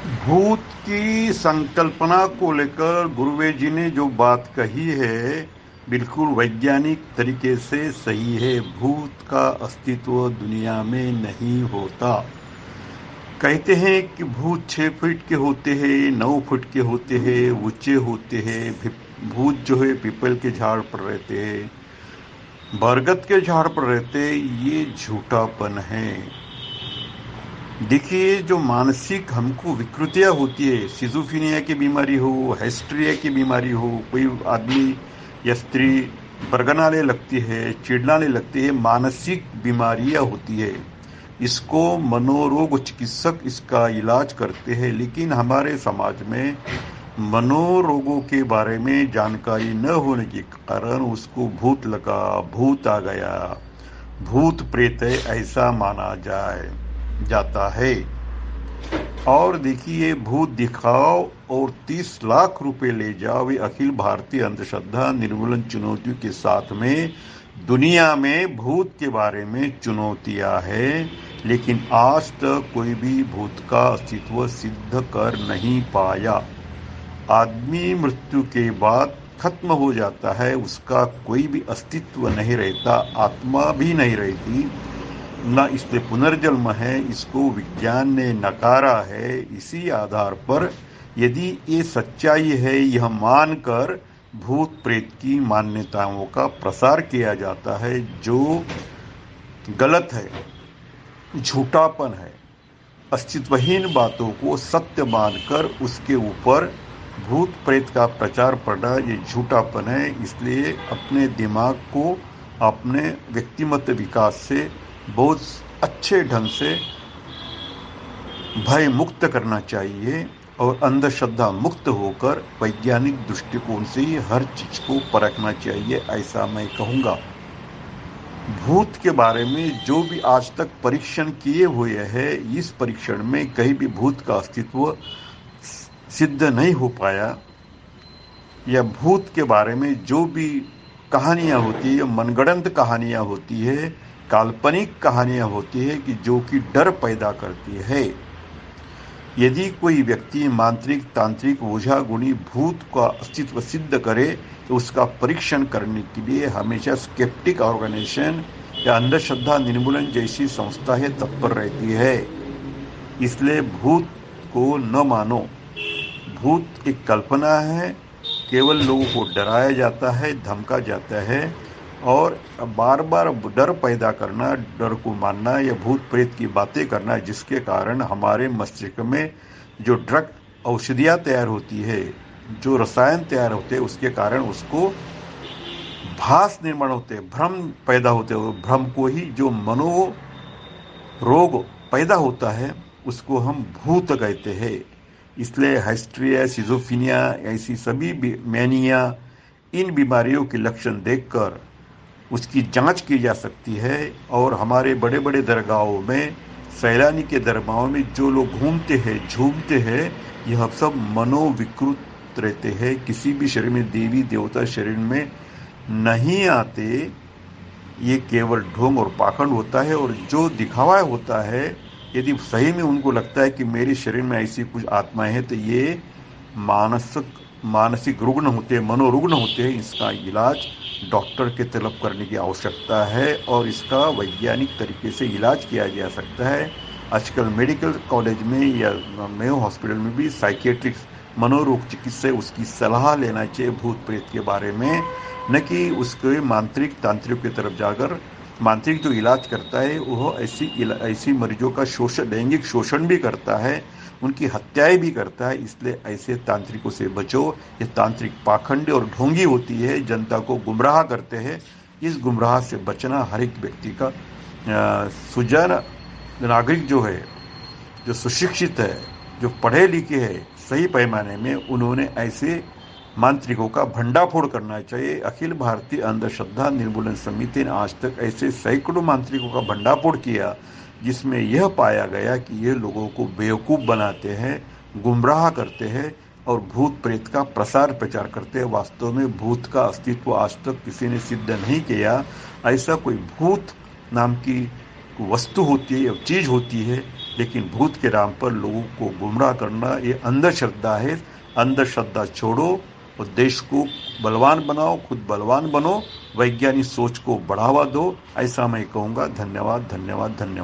भूत की संकल्पना को लेकर गुरुवेद जी ने जो बात कही है बिल्कुल वैज्ञानिक तरीके से सही है। भूत का अस्तित्व दुनिया में नहीं होता। कहते हैं कि भूत 6 फीट के होते हैं, 9 फीट के होते हैं, ऊंचे होते हैं। भूत जो है पीपल के झाड़ पर रहते हैं, बरगद के झाड़ पर रहते हैं। ये झूठापन है। देखिए, जो मानसिक हमको विकृतियां होती है, सिजोफ्रेनिया की बीमारी हो, हिस्ट्रिया की बीमारी हो, कोई आदमी या स्त्री बरगनाने लगती है, चिढ़ाने लगती है, मानसिक बीमारियां होती है। इसको मनोरोग चिकित्सक इसका इलाज करते हैं। लेकिन हमारे समाज में मनोरोगों के बारे में जानकारी न होने के कारण उसको भूत लगा, भूत आ गया, भूत प्रेत है, ऐसा माना जाता है। और देखिए, भूत दिखाओ और 30 लाख रुपए ले जाओ, ये अखिल भारतीय अंधश्रद्धा निर्मूलन चुनौतियों के साथ में दुनिया में भूत के बारे में चुनौतियां है। लेकिन आज तक कोई भी भूत का अस्तित्व सिद्ध कर नहीं पाया। आदमी मृत्यु के बाद खत्म हो जाता है, उसका कोई भी अस्तित्व नहीं रहता, आत्मा भी नहीं रहती, न इसलिए पुनर्जन्म है। इसको विज्ञान ने नकारा है। इसी आधार पर यदि ये सच्चाई है, यह मानकर भूत प्रेत की मान्यताओं का प्रसार किया जाता है, जो गलत है, झूठापन है। अस्तित्वहीन बातों को सत्य मानकर उसके ऊपर भूत प्रेत का प्रचार पड़ना, ये झूठापन है। इसलिए अपने दिमाग को अपने व्यक्तिगत विकास से बहुत अच्छे ढंग से भय मुक्त करना चाहिए और अंधश्रद्धा मुक्त होकर वैज्ञानिक दृष्टिकोण से ही हर चीज को परखना चाहिए, ऐसा मैं कहूँगा। भूत के बारे में जो भी आज तक परीक्षण किए हुए हैं, इस परीक्षण में कहीं भी भूत का अस्तित्व सिद्ध नहीं हो पाया। या भूत के बारे में जो भी कहानियां होती है, मनगढ़ंत कहानियां होती है, काल्पनिक कहानियां होती है कि जो कि डर पैदा करती है। यदि कोई व्यक्ति मांत्रिक, तांत्रिक, ओझा गुणी भूत का अस्तित्व सिद्ध करे तो उसका परीक्षण करने के लिए हमेशा स्केप्टिक ऑर्गेनाइजेशन या अंधश्रद्धा निर्मूलन जैसी संस्थाएं तत्पर रहती है। इसलिए भूत को न मानो। भूत एक कल्पना है, केवल लोगों को डराया जाता है, धमका जाता है और बार बार डर पैदा करना, डर को मानना या भूत प्रेत की बातें करना, जिसके कारण हमारे मस्तिष्क में जो ड्रग औषधियाँ तैयार होती है, जो रसायन तैयार होते हैं, उसके कारण उसको भास निर्माण होते हैं, भ्रम पैदा होते हैं। भ्रम को ही जो मनोरोग पैदा होता है उसको हम भूत कहते हैं। इसलिए हिस्ट्रिया, सिजोफ्रेनिया ऐसी सभी मैनिया, इन बीमारियों के लक्षण देखकर उसकी जांच की जा सकती है। और हमारे बड़े बड़े दरगाहों में, सैलानी के दरगाहों में जो लोग घूमते हैं, झूमते हैं, यह सब मनोविकृत रहते हैं। किसी भी शरीर में देवी देवता शरीर में नहीं आते। ये केवल ढोंग और पाखंड होता है। और जो दिखावा होता है, यदि सही में उनको लगता है कि मेरे शरीर में ऐसी कुछ आत्माएं हैं, तो ये मानसिक रुग्ण होते हैं, मनोरुग्ण होते हैं। इसका इलाज डॉक्टर के तलब करने की आवश्यकता है और इसका वैज्ञानिक तरीके से इलाज किया जा सकता है। आजकल मेडिकल कॉलेज में या मेयो हॉस्पिटल में भी साइकियाट्रिस्ट, मनोरोग चिकित्सक, उसकी सलाह लेना चाहिए भूत प्रेत के बारे में, न कि उसके मांत्रिक तांत्रिक की तरफ जाकर। मांत्रिक जो इलाज करता है वह ऐसी मरीजों का शोषण, लैंगिक शोषण भी करता है, उनकी हत्याएं भी करता है। इसलिए ऐसे तांत्रिकों से बचो। ये तांत्रिक पाखंडी और ढोंगी होती है, जनता को गुमराह करते हैं। इस गुमराह से बचना हर एक व्यक्ति का सुजान नागरिक जो है, जो सुशिक्षित है, जो पढ़े लिखे है, सही पैमाने में उन्होंने ऐसे मांत्रिकों का भंडाफोड़ करना चाहिए। अखिल भारतीय अंधश्रद्धा निर्मूलन समिति ने आज तक ऐसे सैकड़ों मांत्रिकों का भंडाफोड़ किया, जिसमें यह पाया गया कि ये लोगों को बेवकूफ़ बनाते हैं, गुमराह करते हैं और भूत प्रेत का प्रसार प्रचार करते हैं। वास्तव में भूत का अस्तित्व आज तक किसी ने सिद्ध नहीं किया। ऐसा कोई भूत नाम की वस्तु होती है या चीज़ होती है लेकिन भूत के नाम पर लोगों को गुमराह करना ये अंधश्रद्धा है। अंधश्रद्धा छोड़ो और देश को बलवान बनाओ, खुद बलवान बनो, वैज्ञानिक सोच को बढ़ावा दो, ऐसा मैं कहूँगा। धन्यवाद, धन्यवाद, धन्यवाद।